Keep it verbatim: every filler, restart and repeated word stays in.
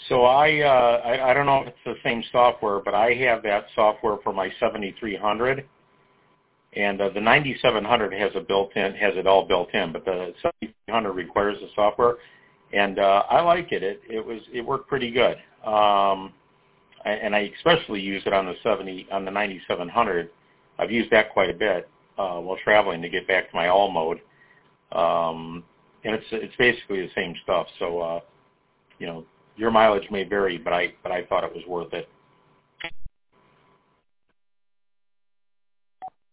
So I, uh, I I don't know if it's the same software, but I have that software for my seventy-three hundred, and uh, the ninety-seven hundred has a built-in, has it all built in, but the seventy-three hundred requires the software, and uh, I like it. It it was it worked pretty good, um, and I especially use it on the seventy on the ninety-seven hundred. I've used that quite a bit uh, while traveling to get back to my all mode, um, and it's it's basically the same stuff. So uh, you know. Your mileage may vary, but I but I thought it was worth it.